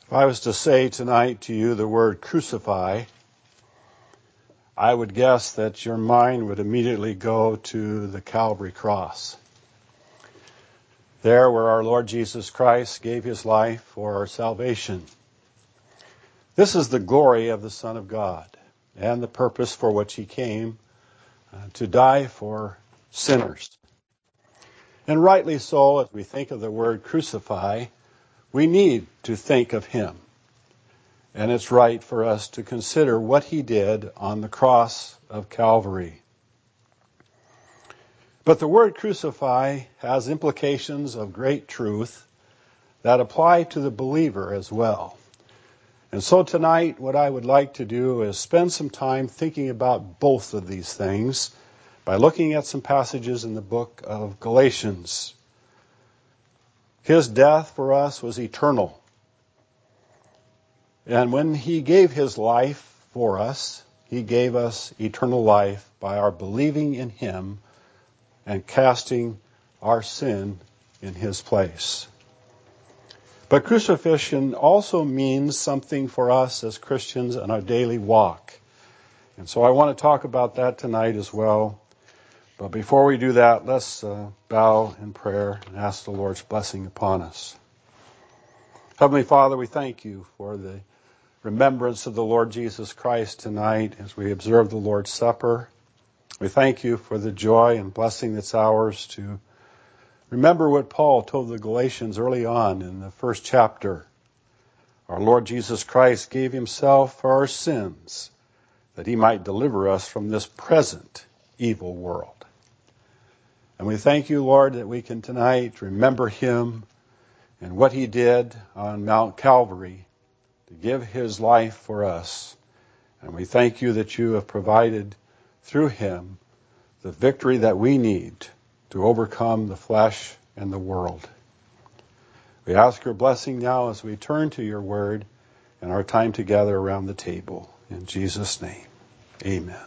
If I was to say tonight to you the word crucify, I would guess that your mind would immediately go to the Calvary cross. There where our Lord Jesus Christ gave his life for our salvation. This is the glory of the Son of God and the purpose for which he came to die for sinners. And rightly so, as we think of the word crucify, we need to think of him. And it's right for us to consider what he did on the cross of Calvary. But the word crucify has implications of great truth that apply to the believer as well. And so tonight, what I would like to do is spend some time thinking about both of these things by looking at some passages in the book of Galatians. His death for us was eternal. And when he gave his life for us, he gave us eternal life by our believing in him and casting our sin in his place. But crucifixion also means something for us as Christians in our daily walk. And so I want to talk about that tonight as well. But before we do that, let's bow in prayer and ask the Lord's blessing upon us. Heavenly Father, we thank you for the remembrance of the Lord Jesus Christ tonight as we observe the Lord's Supper. We thank you for the joy and blessing that's ours to remember what Paul told the Galatians early on in the first chapter. Our Lord Jesus Christ gave himself for our sins that he might deliver us from this present evil world. And we thank you, Lord, that we can tonight remember him and what he did on Mount Calvary to give his life for us. And we thank you that you have provided through him the victory that we need to overcome the flesh and the world. We ask your blessing now as we turn to your word and our time together around the table. In Jesus' name, amen.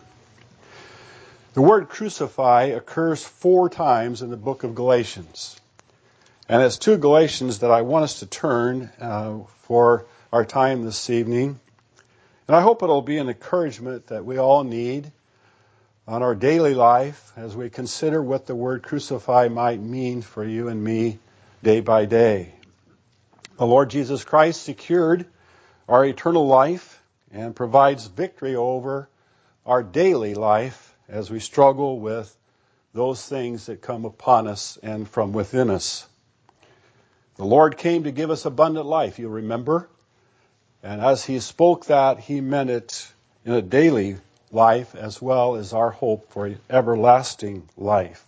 The word crucify occurs 4 times in the book of Galatians. And it's to Galatians that I want us to turn for our time this evening. And I hope it'll be an encouragement that we all need on our daily life as we consider what the word crucify might mean for you and me day by day. The Lord Jesus Christ secured our eternal life and provides victory over our daily life as we struggle with those things that come upon us and from within us. The Lord came to give us abundant life, you remember? And as he spoke that, he meant it in a daily life as well as our hope for everlasting life.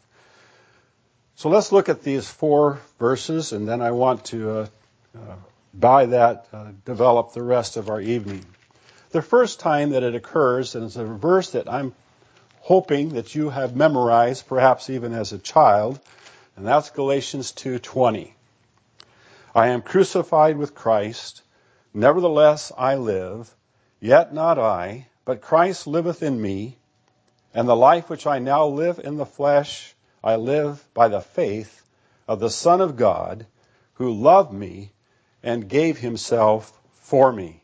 So let's look at these 4 verses, and then I want to, by that, develop the rest of our evening. The first time that it occurs, and it's a verse that I'm hoping that you have memorized, perhaps even as a child, and that's Galatians 2:20. I am crucified with Christ. Nevertheless I live, yet not I, but Christ liveth in me, and the life which I now live in the flesh, I live by the faith of the Son of God, who loved me and gave himself for me.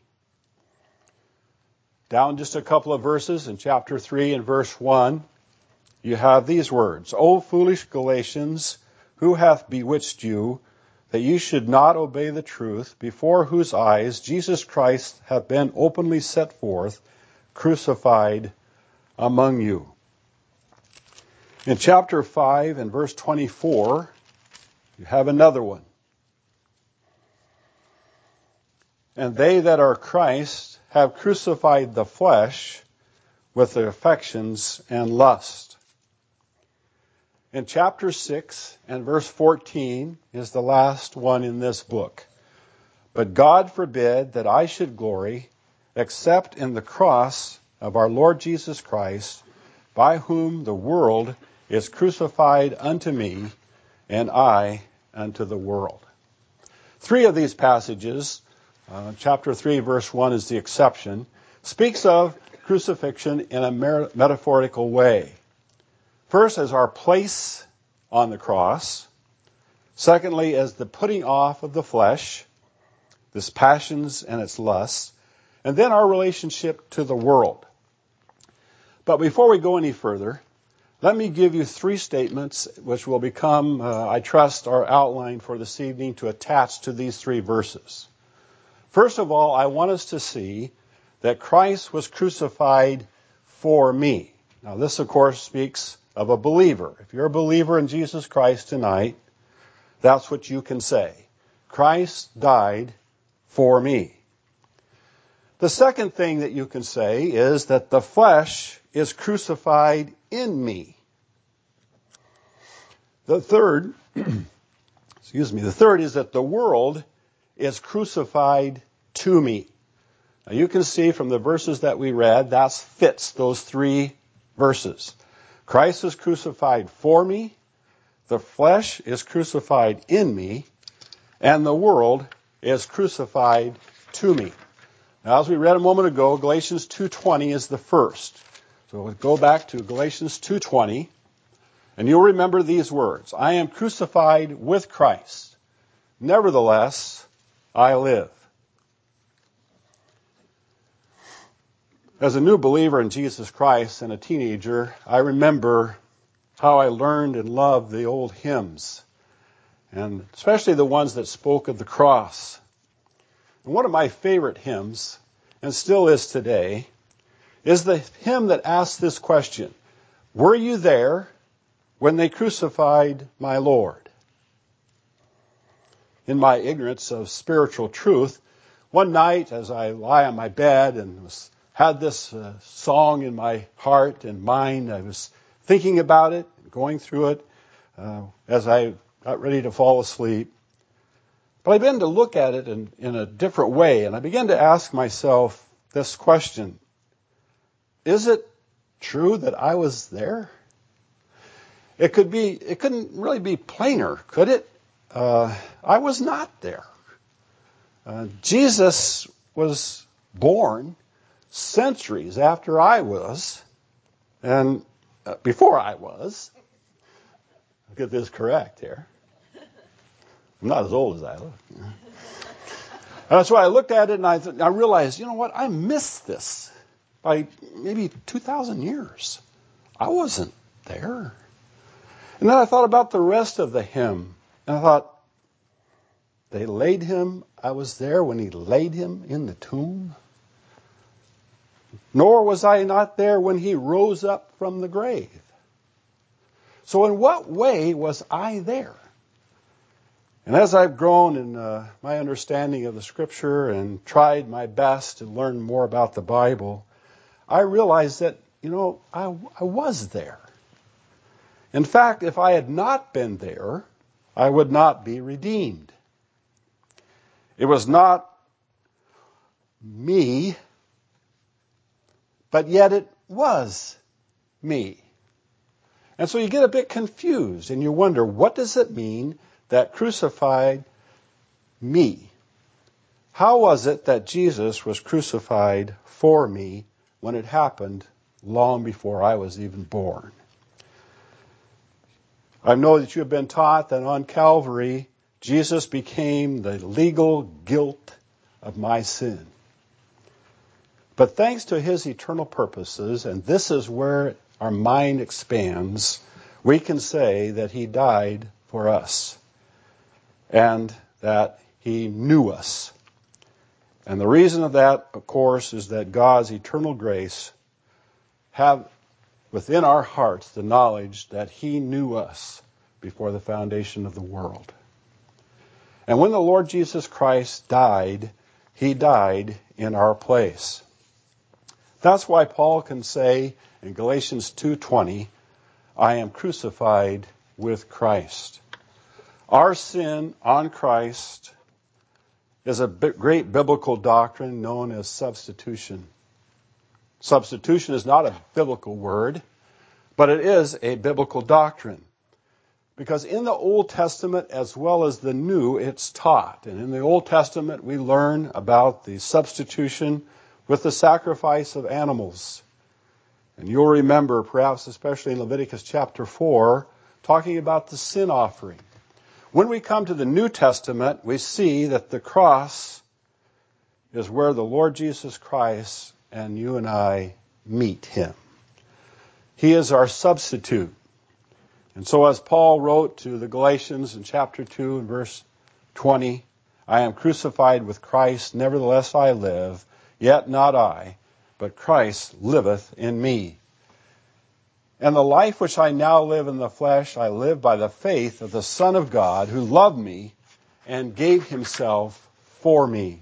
Down just a couple of verses in chapter 3 and verse 1, you have these words, O foolish Galatians, who hath bewitched you, that you should not obey the truth, before whose eyes Jesus Christ hath been openly set forth, crucified among you. In chapter 5 and verse 24, you have another one. And they that are Christ have crucified the flesh with their affections and lust. In chapter 6 and verse 14 is the last one in this book. But God forbid that I should glory, except in the cross of our Lord Jesus Christ, by whom the world is crucified unto me, and I unto the world. 3 of these passages, chapter 3 verse 1 is the exception, speaks of crucifixion in a metaphorical way. First, as our place on the cross. Secondly, as the putting off of the flesh. its passions and its lusts, and then our relationship to the world. But before we go any further, let me give you 3 statements which will become, I trust, our outline for this evening to attach to these 3 verses. First of all, I want us to see that Christ was crucified for me. Now, this, of course, speaks of a believer. If you're a believer in Jesus Christ tonight, that's what you can say. Christ died for me. The second thing that you can say is that the flesh is crucified in me. The third is that the world is crucified to me. Now you can see from the verses that we read, that fits those 3 verses. Christ is crucified for me, the flesh is crucified in me, and the world is crucified to me. Now, as we read a moment ago, Galatians 2:20 is the first. So we'll go back to Galatians 2:20, and you'll remember these words. I am crucified with Christ. Nevertheless, I live. As a new believer in Jesus Christ and a teenager, I remember how I learned and loved the old hymns, and especially the ones that spoke of the cross. And one of my favorite hymns, and still is today, is the hymn that asks this question: were you there when they crucified my Lord? In my ignorance of spiritual truth, one night as I lie on my bed and had this song in my heart and mind, I was thinking about it, going through it as I got ready to fall asleep. But I began to look at it in a different way, and I began to ask myself this question: is it true that I was there? It couldn't really be plainer, could it? I was not there. Jesus was born centuries after I was, and before I was. I'll get this correct here. I'm not as old as I look. And so I looked at it and I realized, you know what? I missed this by maybe 2,000 years. I wasn't there. And then I thought about the rest of the hymn. And I thought, they laid him, I was there when he laid him in the tomb. Nor was I not there when he rose up from the grave. So in what way was I there? And as I've grown in my understanding of the Scripture and tried my best to learn more about the Bible, I realized that, I was there. In fact, if I had not been there, I would not be redeemed. It was not me, but yet it was me. And so you get a bit confused and you wonder, what does it mean that crucified me? How was it that Jesus was crucified for me when it happened long before I was even born? I know that you have been taught that on Calvary, Jesus became the legal guilt of my sin. But thanks to his eternal purposes, and this is where our mind expands, we can say that he died for us and that he knew us. And the reason of that, of course, is that God's eternal grace have within our hearts the knowledge that he knew us before the foundation of the world. And when the Lord Jesus Christ died, he died in our place. That's why Paul can say in Galatians 2:20, I am crucified with Christ. Our sin on Christ is a great biblical doctrine known as substitution. Substitution is not a biblical word, but it is a biblical doctrine. Because in the Old Testament as well as the New, it's taught. And in the Old Testament, we learn about the substitution with the sacrifice of animals. And you'll remember, perhaps especially in Leviticus chapter 4, talking about the sin offering. When we come to the New Testament, we see that the cross is where the Lord Jesus Christ and you and I meet him. He is our substitute. And so as Paul wrote to the Galatians in chapter 2 and verse 20, I am crucified with Christ, nevertheless I live, yet not I, but Christ liveth in me. And the life which I now live in the flesh, I live by the faith of the Son of God, who loved me and gave himself for me.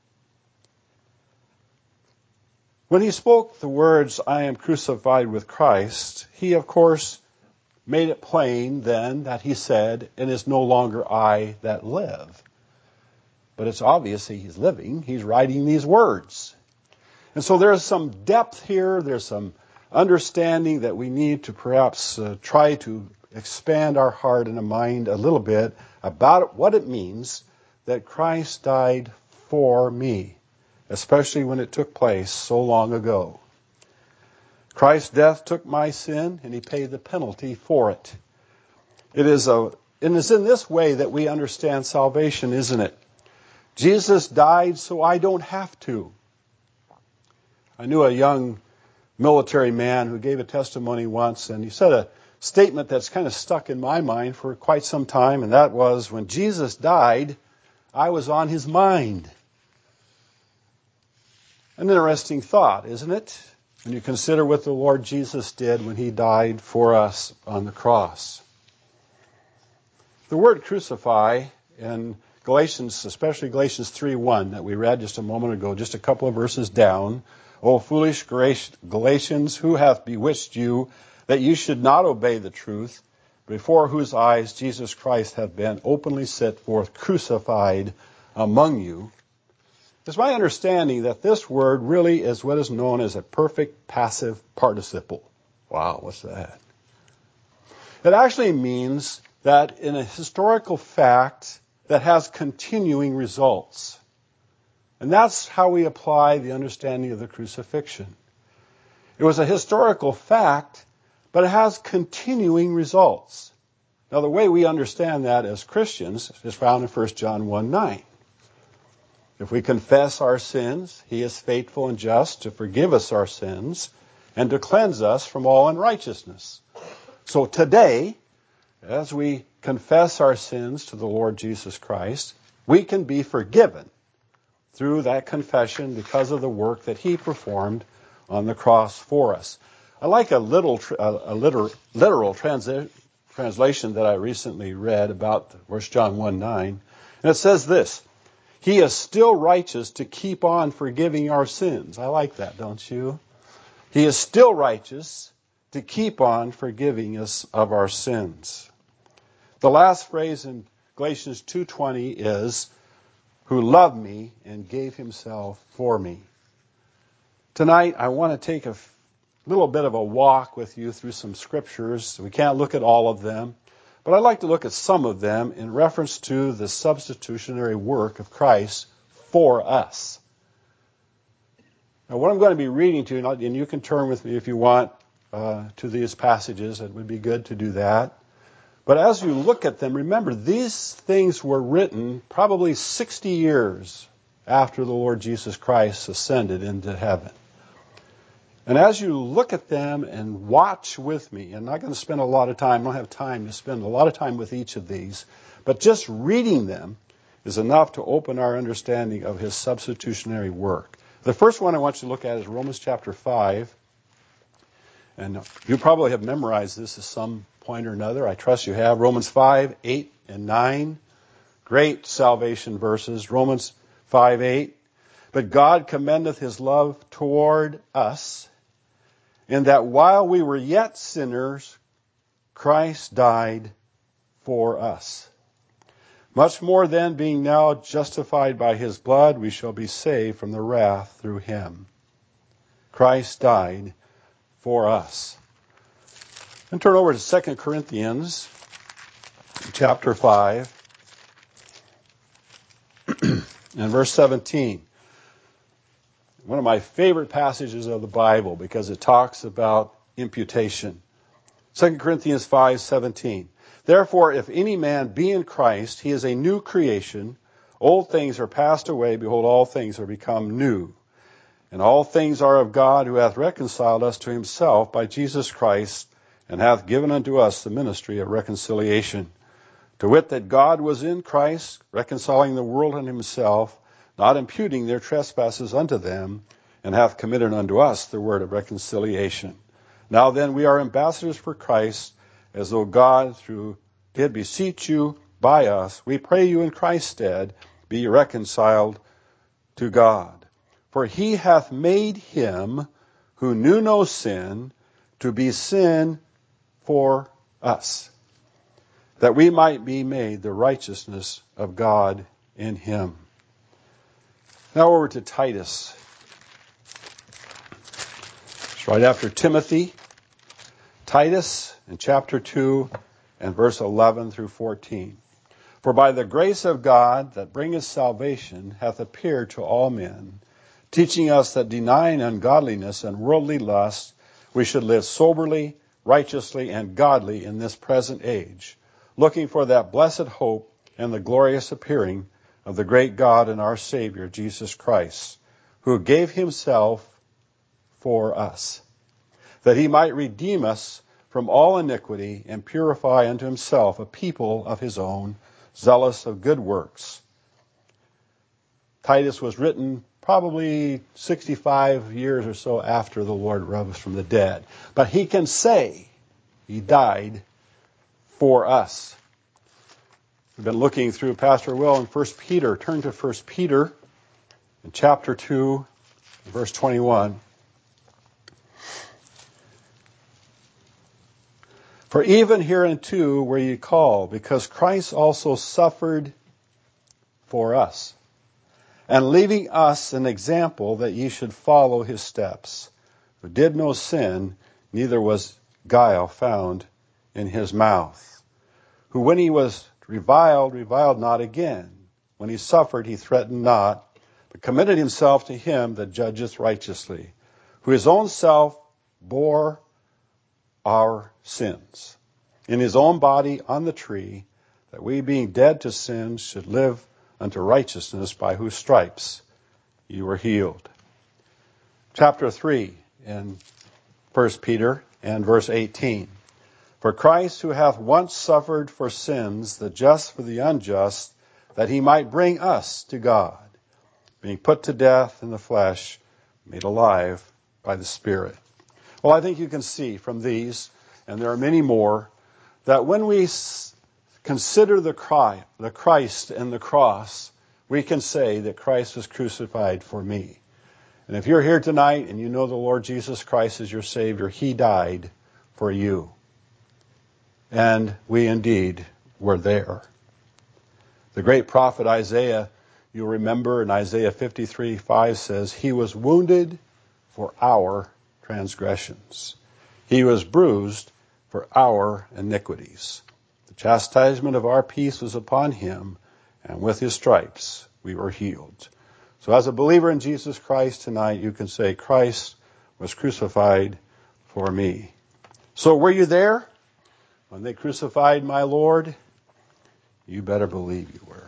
When he spoke the words, I am crucified with Christ, he, of course, made it plain then that he said, it is no longer I that live. But it's obvious he's living. He's writing these words. And so there's some depth here. There's some understanding that we need to perhaps try to expand our heart and mind a little bit about what it means that Christ died for me, especially when it took place so long ago. Christ's death took my sin, and he paid the penalty for it. It is in this way that we understand salvation, isn't it? Jesus died so I don't have to. I knew a young military man who gave a testimony once, and he said a statement that's kind of stuck in my mind for quite some time, and that was, when Jesus died, I was on his mind. An interesting thought, isn't it? When you consider what the Lord Jesus did when he died for us on the cross. The word crucify in Galatians, especially Galatians 3:1 that we read just a moment ago, just a couple of verses down. O foolish Galatians, who hath bewitched you that you should not obey the truth, before whose eyes Jesus Christ hath been openly set forth crucified among you? It's my understanding that this word really is what is known as a perfect passive participle. Wow, what's that? It actually means that in a historical fact that has continuing results. And that's how we apply the understanding of the crucifixion. It was a historical fact, but it has continuing results. Now, the way we understand that as Christians is found in 1 John 1:9. If we confess our sins, he is faithful and just to forgive us our sins and to cleanse us from all unrighteousness. So today, as we confess our sins to the Lord Jesus Christ, we can be forgiven through that confession because of the work that he performed on the cross for us. I like a literal translation that I recently read about 1 John 1:9, and it says this: he is still righteous to keep on forgiving our sins. I like that, don't you? He is still righteous to keep on forgiving us of our sins. The last phrase in Galatians 2:20 is, who loved me and gave himself for me. Tonight, I want to take a little bit of a walk with you through some scriptures. We can't look at all of them, but I'd like to look at some of them in reference to the substitutionary work of Christ for us. Now, what I'm going to be reading to you, and you can turn with me if you want to these passages, it would be good to do that. But as you look at them, remember, these things were written probably 60 years after the Lord Jesus Christ ascended into heaven. And as you look at them and watch with me, I'm not going to spend a lot of time, I don't have time to spend a lot of time with each of these, but just reading them is enough to open our understanding of his substitutionary work. The first one I want you to look at is Romans chapter 5. And you probably have memorized this at some point or another. I trust you have. Romans 5, 8, and 9. Great salvation verses. Romans 5, 8. But God commendeth his love toward us, in that while we were yet sinners, Christ died for us. Much more then, being now justified by his blood, we shall be saved from the wrath through him. Christ died for us. And turn over to 2 Corinthians chapter 5 and verse 17. One of my favorite passages of the Bible because it talks about imputation. 2 Corinthians 5:17. Therefore, if any man be in Christ, he is a new creation. Old things are passed away. Behold, all things are become new. And all things are of God, who hath reconciled us to himself by Jesus Christ, and hath given unto us the ministry of reconciliation. To wit, that God was in Christ, reconciling the world unto himself, not imputing their trespasses unto them, and hath committed unto us the word of reconciliation. Now then, we are ambassadors for Christ, as though God did beseech you by us. We pray you in Christ's stead, be reconciled to God. For he hath made him who knew no sin to be sin for us, that we might be made the righteousness of God in him. Now over to Titus. It's right after Timothy. Titus in chapter 2 and verse 11 through 14. For by the grace of God that bringeth salvation hath appeared to all men, teaching us that denying ungodliness and worldly lust, we should live soberly, righteously, and godly in this present age, looking for that blessed hope and the glorious appearing of the great God and our Savior, Jesus Christ, who gave himself for us, that he might redeem us from all iniquity and purify unto himself a people of his own, zealous of good works. Titus was written probably 65 years or so after the Lord rose from the dead. But he can say he died for us. We've been looking through Pastor Will in 1 Peter. Turn to 1 Peter in chapter 2, verse 21. For even hereunto were ye called, because Christ also suffered for us, and leaving us an example that ye should follow his steps, who did no sin, neither was guile found in his mouth, who when he was reviled not again. When he suffered, he threatened not, but committed himself to him that judgeth righteously, who his own self bore our sins in his own body on the tree, that we being dead to sins should live unto righteousness, by whose stripes you were healed. Chapter 3 in 1 Peter and verse 18. For Christ, who hath once suffered for sins, the just for the unjust, that he might bring us to God, being put to death in the flesh, made alive by the Spirit. Well, I think you can see from these, and there are many more, that when we consider the Christ and the cross, we can say that Christ was crucified for me. And if you're here tonight and you know the Lord Jesus Christ as your Savior, he died for you. And we indeed were there. The great prophet Isaiah, you'll remember in Isaiah 53:5 says, he was wounded for our transgressions. He was bruised for our iniquities. The chastisement of our peace was upon him, and with his stripes we were healed. So as a believer in Jesus Christ tonight, you can say, Christ was crucified for me. So were you there when they crucified my Lord? You better believe you were.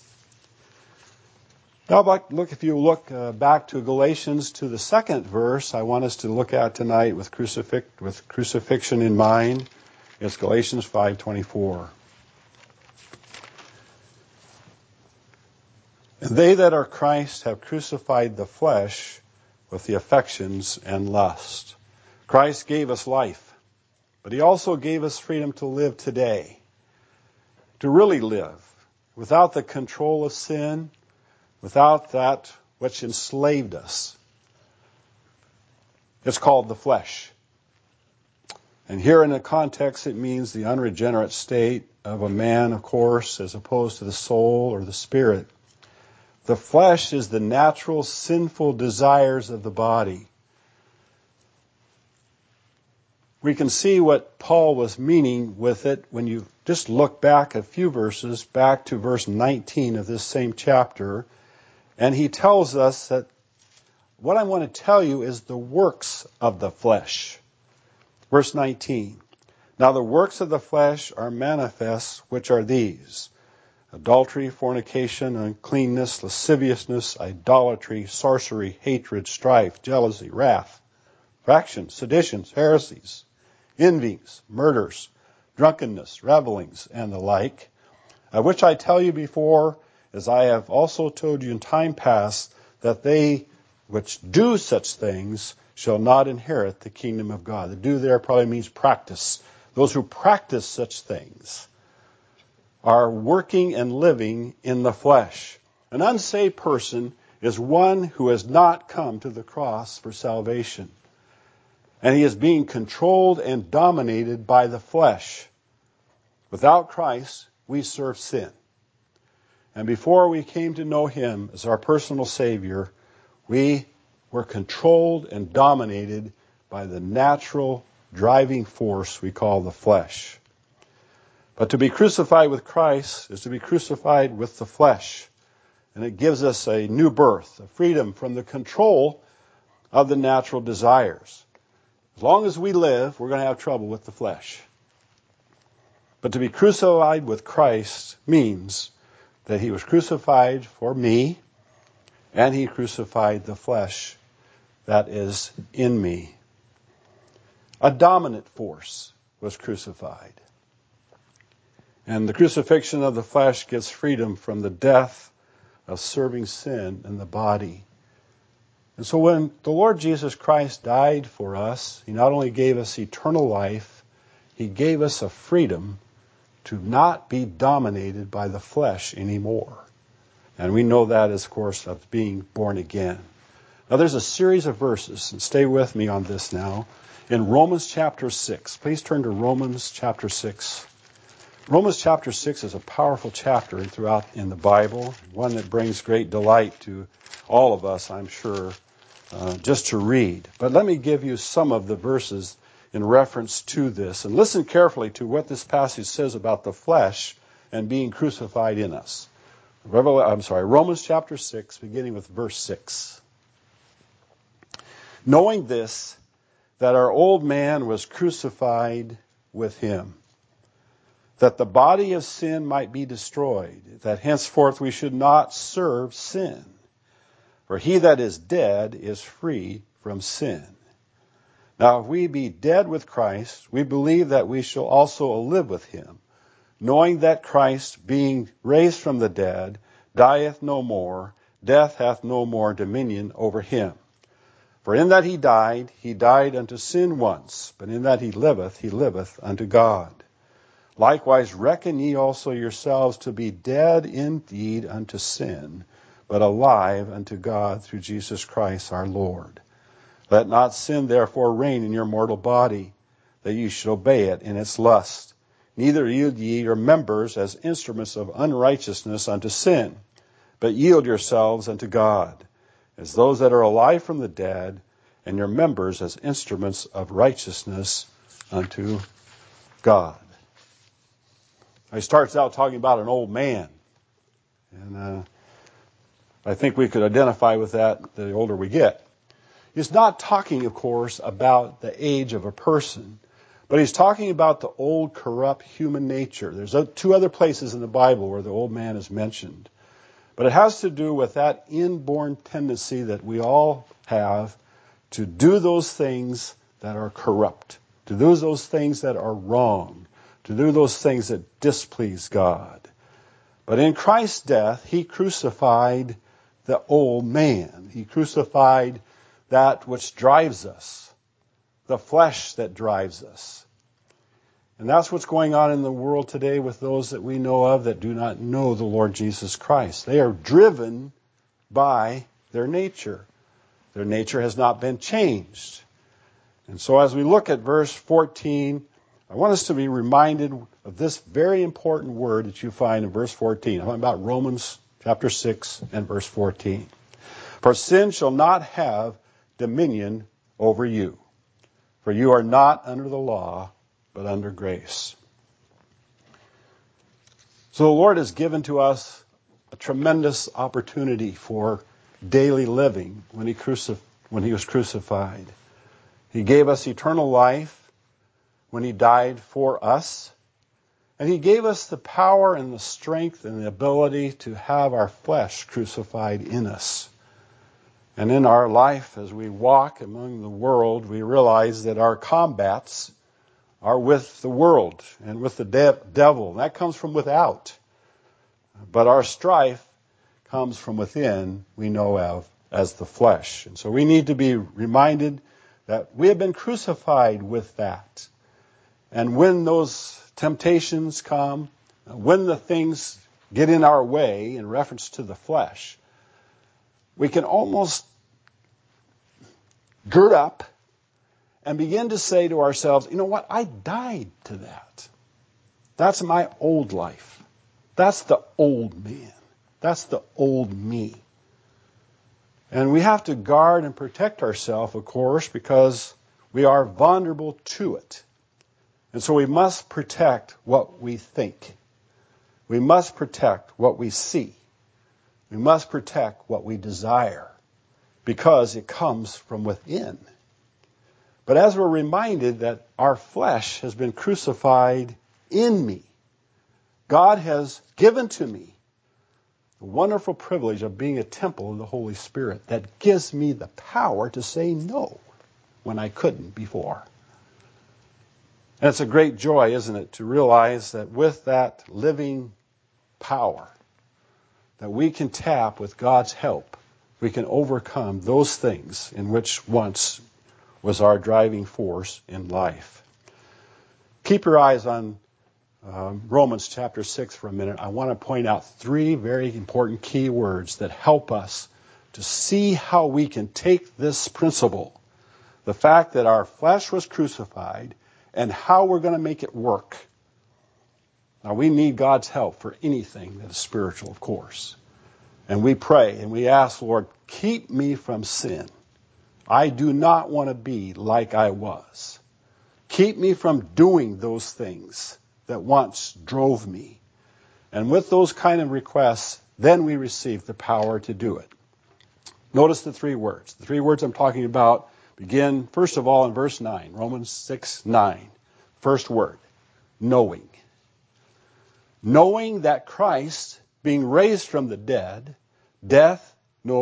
Now, if you look back to Galatians, to the second verse I want us to look at tonight with crucifixion in mind. It's Galatians 5:24. And they that are Christ have crucified the flesh with the affections and lust. Christ gave us life, but he also gave us freedom to live today, to really live without the control of sin, without that which enslaved us. It's called the flesh. And here in the context, it means the unregenerate state of a man, of course, as opposed to the soul or the spirit. The flesh is the natural sinful desires of the body. We can see what Paul was meaning with it when you just look back a few verses, back to verse 19 of this same chapter. And he tells us that what I want to tell you is the works of the flesh. Verse 19. Now the works of the flesh are manifest, which are these: adultery, fornication, uncleanness, lasciviousness, idolatry, sorcery, hatred, strife, jealousy, wrath, factions, seditions, heresies, envies, murders, drunkenness, revelings, and the like, of which I tell you before, as I have also told you in time past, that they which do such things shall not inherit the kingdom of God. The do there probably means practice. Those who practice such things are working and living in the flesh. An unsaved person is one who has not come to the cross for salvation. And he is being controlled and dominated by the flesh. Without Christ, we serve sin. And before we came to know him as our personal Savior, we were controlled and dominated by the natural driving force we call the flesh. But to be crucified with Christ is to be crucified with the flesh. And it gives us a new birth, a freedom from the control of the natural desires. As long as we live, we're going to have trouble with the flesh. But to be crucified with Christ means that he was crucified for me, and he crucified the flesh that is in me. A dominant force was crucified. And the crucifixion of the flesh gives freedom from the death of serving sin in the body. And so when the Lord Jesus Christ died for us, he not only gave us eternal life, he gave us a freedom to not be dominated by the flesh anymore. And we know that, of course, of being born again. Now there's a series of verses, and stay with me on this now, in Romans chapter 6. Please turn to Romans chapter 6. Romans chapter 6 is a powerful chapter throughout in the Bible, one that brings great delight to all of us, I'm sure, just to read. But let me give you some of the verses in reference to this. And listen carefully to what this passage says about the flesh and being crucified in us. Romans chapter 6, beginning with verse 6. Knowing this, that our old man was crucified with him, that the body of sin might be destroyed, that henceforth we should not serve sin. For he that is dead is free from sin. Now, if we be dead with Christ, we believe that we shall also live with him, knowing that Christ, being raised from the dead, dieth no more, death hath no more dominion over him. For in that he died unto sin once, but in that he liveth unto God. Likewise reckon ye also yourselves to be dead indeed unto sin, but alive unto God through Jesus Christ our Lord. Let not sin therefore reign in your mortal body, that you should obey it in its lust. Neither yield ye your members as instruments of unrighteousness unto sin, but yield yourselves unto God, as those that are alive from the dead, and your members as instruments of righteousness unto God. He starts out talking about an old man. And I think we could identify with that the older we get. He's not talking, of course, about the age of a person, but he's talking about the old, corrupt human nature. There's two other places in the Bible where the old man is mentioned. But it has to do with that inborn tendency that we all have to do those things that are corrupt, to do those things that are wrong, to do those things that displease God. But in Christ's death, he crucified the old man. He crucified that which drives us, the flesh that drives us. And that's what's going on in the world today with those that we know of that do not know the Lord Jesus Christ. They are driven by their nature. Their nature has not been changed. And so as we look at verse 14, I want us to be reminded of this very important word that you find in verse 14. I'm talking about Romans chapter 6 and verse 14. For sin shall not have dominion over you, for you are not under the law, but under grace. So the Lord has given to us a tremendous opportunity for daily living when he was crucified. He gave us eternal life when he died for us. And he gave us the power and the strength and the ability to have our flesh crucified in us. And in our life, as we walk among the world, we realize that our combats are with the world and with the devil. That comes from without. But our strife comes from within, we know of as the flesh. And so we need to be reminded that we have been crucified with that. And when those temptations come, when the things get in our way in reference to the flesh, we can almost gird up and begin to say to ourselves, you know what, I died to that. That's my old life. That's the old man. That's the old me. And we have to guard and protect ourselves, of course, because we are vulnerable to it. And so we must protect what we think. We must protect what we see. We must protect what we desire, because it comes from within. But as we're reminded that our flesh has been crucified in me, God has given to me the wonderful privilege of being a temple of the Holy Spirit that gives me the power to say no when I couldn't before. And it's a great joy, isn't it, to realize that with that living power that we can tap with God's help, we can overcome those things in which once was our driving force in life. Keep your eyes on Romans chapter 6 for a minute. I want to point out 3 very important key words that help us to see how we can take this principle, the fact that our flesh was crucified, and how we're going to make it work. Now, we need God's help for anything that is spiritual, of course. And we pray and we ask, Lord, keep me from sin. I do not want to be like I was. Keep me from doing those things that once drove me. And with those kind of requests, then we receive the power to do it. Notice the 3 words. The 3 words I'm talking about begin, first of all, in verse 9, Romans 6:9. First word, knowing. Knowing that Christ, being raised from the dead, dieth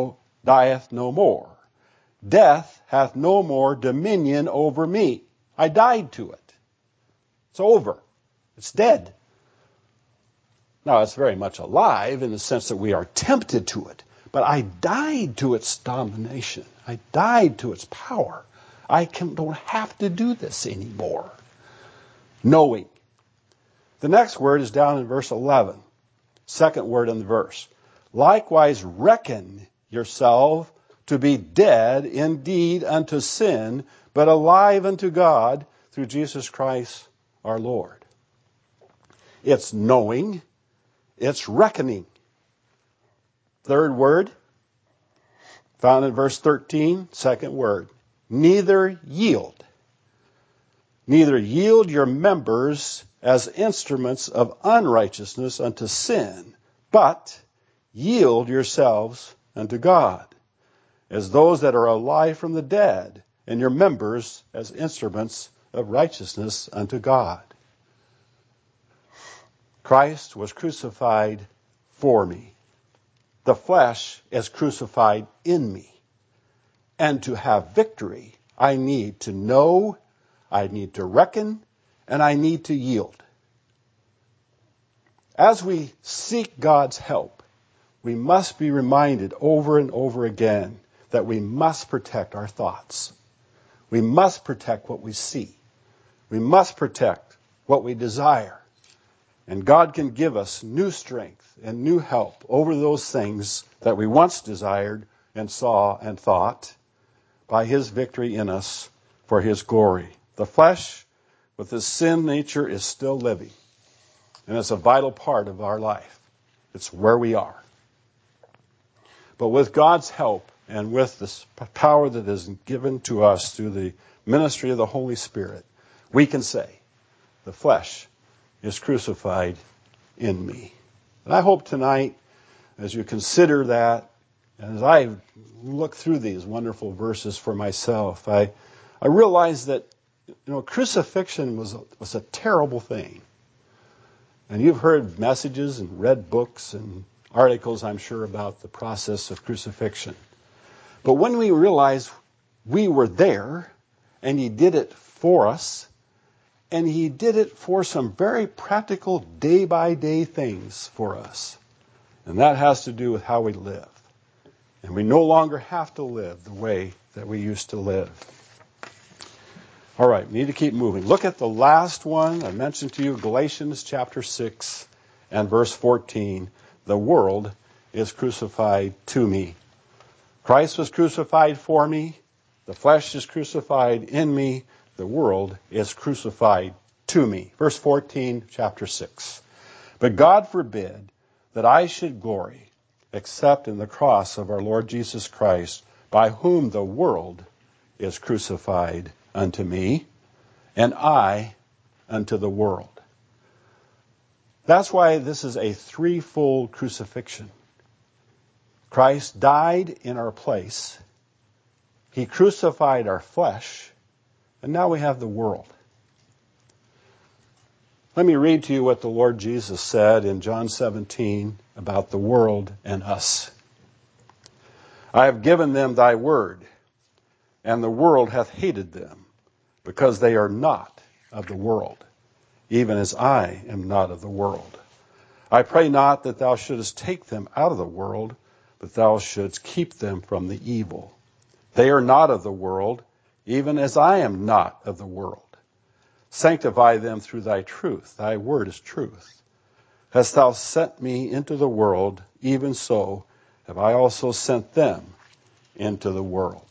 no more. Death hath no more dominion over me. I died to it. It's over. It's dead. Now, it's very much alive in the sense that we are tempted to it. But I died to its domination. I died to its power. I don't have to do this anymore. Knowing. The next word is down in verse 11. Second word in the verse. Likewise reckon yourself to be dead indeed unto sin, but alive unto God through Jesus Christ our Lord. It's knowing. It's reckoning. Third word, found in verse 13, second word. Neither yield. Neither yield your members as instruments of unrighteousness unto sin, but yield yourselves unto God, as those that are alive from the dead, and your members as instruments of righteousness unto God. Christ was crucified for me. The flesh is crucified in me. And to have victory, I need to know, I need to reckon, and I need to yield. As we seek God's help, we must be reminded over and over again that we must protect our thoughts. We must protect what we see. We must protect what we desire. And God can give us new strength and new help over those things that we once desired and saw and thought by His victory in us for His glory. The flesh, with its sin nature, is still living. And it's a vital part of our life. It's where we are. But with God's help and with this power that is given to us through the ministry of the Holy Spirit, we can say, the flesh is crucified in me. And I hope tonight, as you consider that, and as I look through these wonderful verses for myself, I realize that crucifixion was a terrible thing. And you've heard messages and read books and articles, I'm sure, about the process of crucifixion. But when we realize we were there, and he did it for us, and he did it for some very practical day-by-day things for us. And that has to do with how we live. And we no longer have to live the way that we used to live. All right, we need to keep moving. Look at the last one. I mentioned to you Galatians chapter 6 and verse 14. The world is crucified to me. Christ was crucified for me. The flesh is crucified in me. The world is crucified to me. Verse 14, chapter 6. But God forbid that I should glory except in the cross of our Lord Jesus Christ, by whom the world is crucified unto me, and I unto the world. That's why this is a threefold crucifixion. Christ died in our place. He crucified our flesh. And now we have the world. Let me read to you what the Lord Jesus said in John 17 about the world and us. I have given them thy word, and the world hath hated them, because they are not of the world, even as I am not of the world. I pray not that thou shouldest take them out of the world, but thou shouldst keep them from the evil. They are not of the world, even as I am not of the world. Sanctify them through thy truth. Thy word is truth. Hast thou sent me into the world, even so have I also sent them into the world.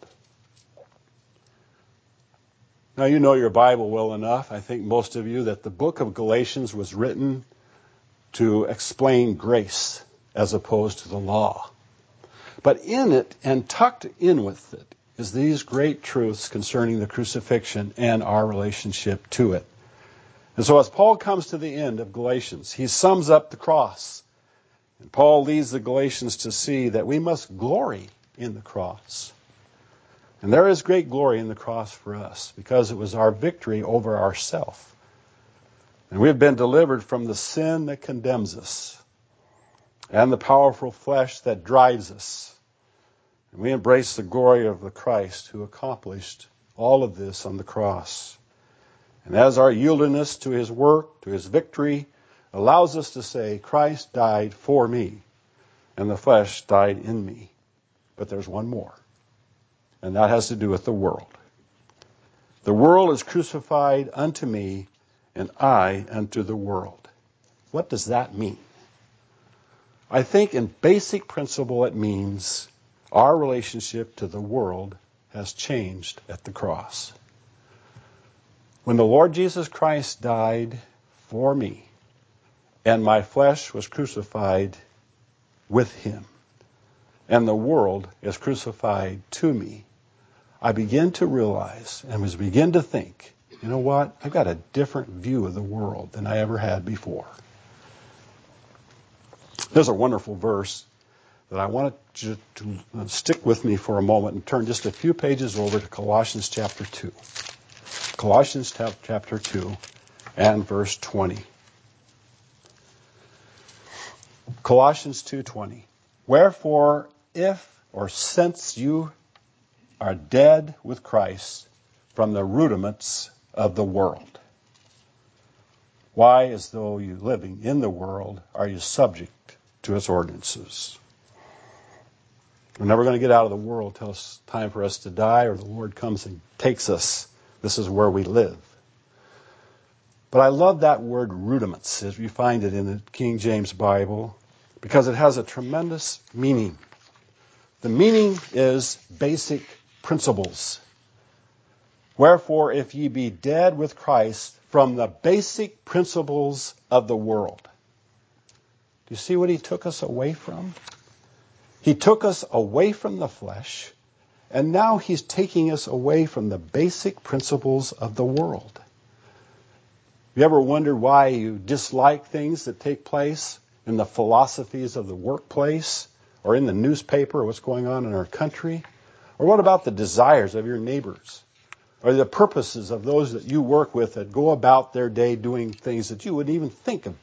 Now you know your Bible well enough, I think most of you, that the book of Galatians was written to explain grace as opposed to the law. But in it, and tucked in with it, is these great truths concerning the crucifixion and our relationship to it. And so as Paul comes to the end of Galatians, he sums up the cross. And Paul leads the Galatians to see that we must glory in the cross. And there is great glory in the cross for us, because it was our victory over ourself. And we have been delivered from the sin that condemns us and the powerful flesh that drives us. And we embrace the glory of the Christ who accomplished all of this on the cross. And as our yieldedness to his work, to his victory, allows us to say, Christ died for me, and the flesh died in me. But there's one more, and that has to do with the world. The world is crucified unto me, and I unto the world. What does that mean? I think in basic principle it means our relationship to the world has changed at the cross. When the Lord Jesus Christ died for me, and my flesh was crucified with him, and the world is crucified to me, I begin to realize and begin to think, you know what? I've got a different view of the world than I ever had before. There's a wonderful verse that I want you to stick with me for a moment and turn just a few pages over to Colossians chapter 2. Colossians chapter 2 and verse 20. Colossians 2:20. Wherefore, since you are dead with Christ from the rudiments of the world, why, as though you living in the world, are you subject to its ordinances? We're never going to get out of the world till it's time for us to die or the Lord comes and takes us. This is where we live. But I love that word rudiments, as you find it in the King James Bible, because it has a tremendous meaning. The meaning is basic principles. Wherefore, if ye be dead with Christ from the basic principles of the world. Do you see what he took us away from? He took us away from the flesh, and now he's taking us away from the basic principles of the world. You ever wondered why you dislike things that take place in the philosophies of the workplace or in the newspaper or what's going on in our country? Or what about the desires of your neighbors or the purposes of those that you work with that go about their day doing things that you wouldn't even think of doing?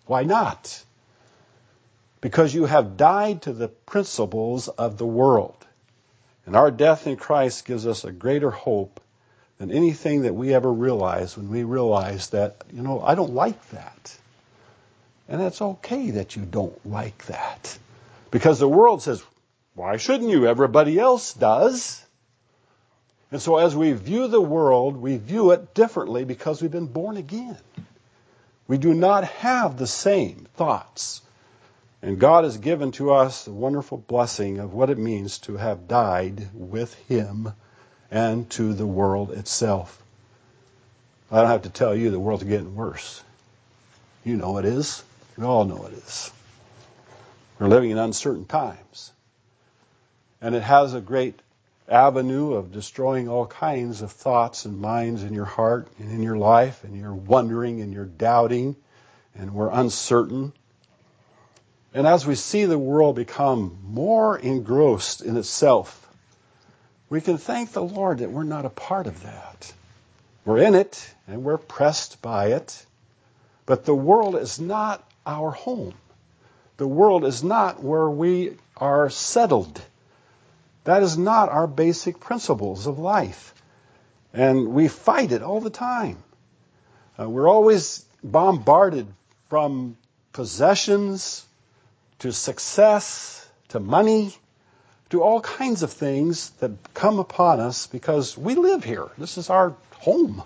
Why not? Because you have died to the principles of the world. And our death in Christ gives us a greater hope than anything that we ever realize when we realize that, I don't like that. And it's okay that you don't like that. Because the world says, why shouldn't you? Everybody else does. And so as we view the world, we view it differently because we've been born again. We do not have the same thoughts. And God has given to us the wonderful blessing of what it means to have died with Him and to the world itself. I don't have to tell you the world's getting worse. You know it is. We all know it is. We're living in uncertain times. And it has a great avenue of destroying all kinds of thoughts and minds in your heart and in your life, and you're wondering and you're doubting and we're uncertain. And as we see the world become more engrossed in itself, we can thank the Lord that we're not a part of that. We're in it and we're pressed by it, but the world is not our home. The world is not where we are settled. That is not our basic principles of life. And we fight it all the time. We're always bombarded from possessions to success to money to all kinds of things that come upon us because we live here. This is our home.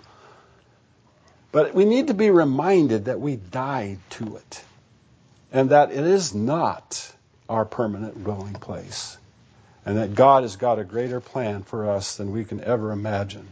But we need to be reminded that we died to it and that it is not our permanent dwelling place. And that God has got a greater plan for us than we can ever imagine.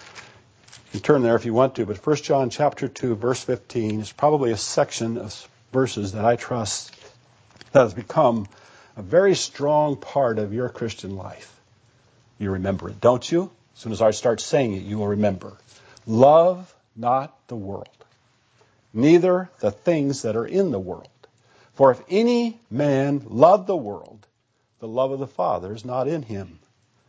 You turn there if you want to, but 1 John chapter 2, verse 15 is probably a section of verses that I trust that has become a very strong part of your Christian life. You remember it, don't you? As soon as I start saying it, you will remember. Love not the world, neither the things that are in the world. For if any man love the world, the love of the Father is not in him.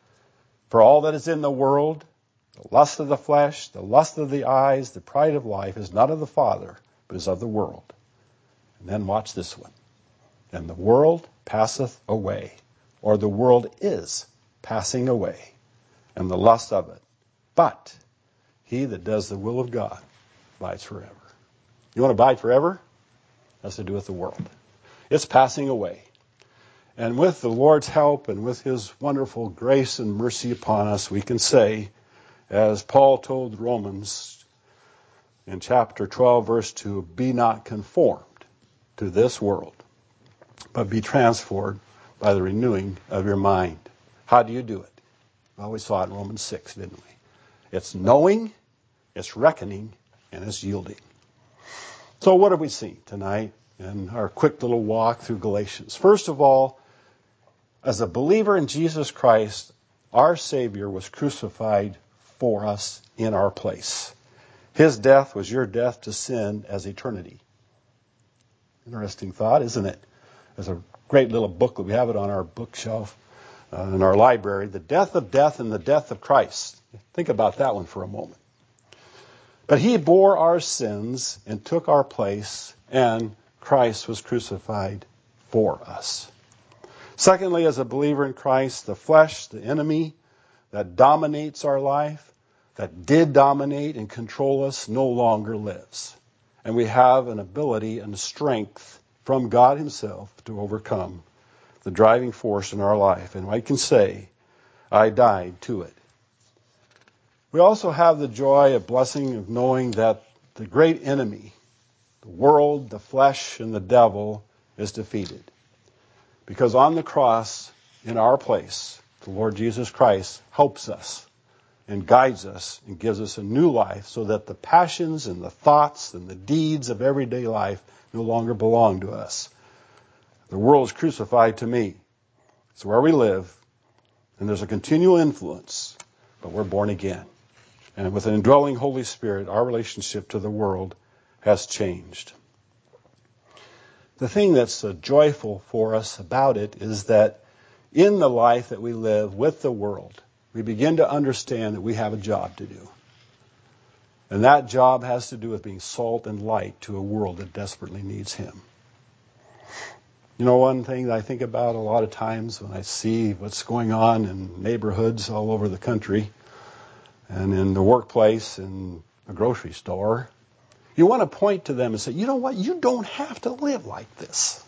For all that is in the world, the lust of the flesh, the lust of the eyes, the pride of life, is not of the Father, but is of the world. And then watch this one. And the world passeth away, or the world is passing away, and the lust of it. But he that does the will of God abides forever. You want to abide forever? That's to do with the world. It's passing away. And with the Lord's help and with His wonderful grace and mercy upon us, we can say, as Paul told the Romans in chapter 12, verse 2, be not conformed to this world, but be transformed by the renewing of your mind. How do you do it? Well, we saw it in Romans 6, didn't we? It's knowing, it's reckoning, and it's yielding. So what have we seen tonight in our quick little walk through Galatians? First of all, as a believer in Jesus Christ, our Savior was crucified for us in our place. His death was your death to sin as eternity. Interesting thought, isn't it? There's a great little booklet. We have it on our bookshelf in our library. The death of death and the death of Christ. Think about that one for a moment. But He bore our sins and took our place, and Christ was crucified for us. Secondly, as a believer in Christ, the flesh, the enemy that dominates our life, that did dominate and control us, no longer lives. And we have an ability and strength from God Himself to overcome the driving force in our life. And I can say, I died to it. We also have the joy of blessing of knowing that the great enemy, the world, the flesh, and the devil, is defeated. Because on the cross, in our place, the Lord Jesus Christ helps us and guides us and gives us a new life so that the passions and the thoughts and the deeds of everyday life no longer belong to us. The world is crucified to me. It's where we live, and there's a continual influence, but we're born again. And with an indwelling Holy Spirit, our relationship to the world has changed. The thing that's joyful for us about it is that in the life that we live with the world, we begin to understand that we have a job to do. And that job has to do with being salt and light to a world that desperately needs him. You know, one thing that I think about a lot of times when I see what's going on in neighborhoods all over the country and in the workplace and the grocery store, you want to point to them and say, you know what, you don't have to live like this.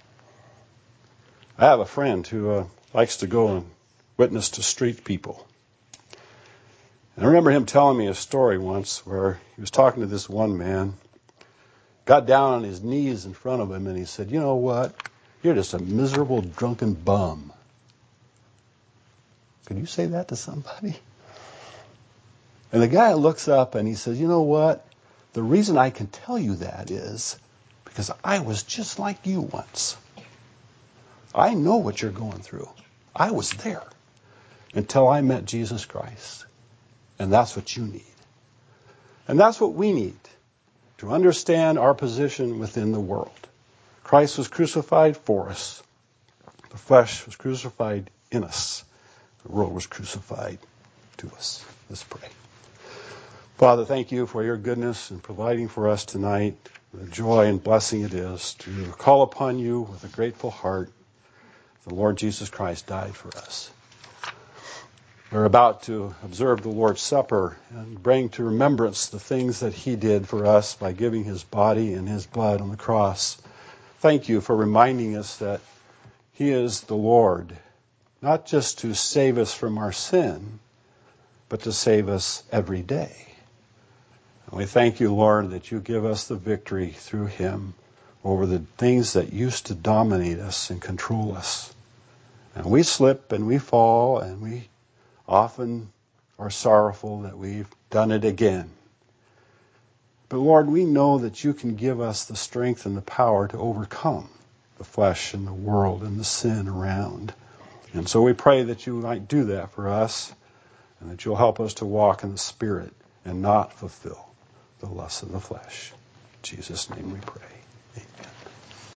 I have a friend who likes to go and witness to street people. And I remember him telling me a story once where he was talking to this one man, got down on his knees in front of him, and he said, you know what? You're just a miserable, drunken bum. Could you say that to somebody? And the guy looks up and he says, you know what? The reason I can tell you that is because I was just like you once. I know what you're going through. I was there until I met Jesus Christ. And that's what you need. And that's what we need to understand our position within the world. Christ was crucified for us. The flesh was crucified in us. The world was crucified to us. Let's pray. Father, thank you for your goodness in providing for us tonight. The joy and blessing it is to call upon you with a grateful heart. The Lord Jesus Christ died for us. We're about to observe the Lord's Supper and bring to remembrance the things that he did for us by giving his body and his blood on the cross. Thank you for reminding us that he is the Lord, not just to save us from our sin, but to save us every day. And we thank you, Lord, that you give us the victory through him over the things that used to dominate us and control us. And we slip and we fall and we often are sorrowful that we've done it again. But Lord, we know that you can give us the strength and the power to overcome the flesh and the world and the sin around. And so we pray that you might do that for us and that you'll help us to walk in the Spirit and not fulfill the lusts of the flesh. In Jesus' name we pray. Amen.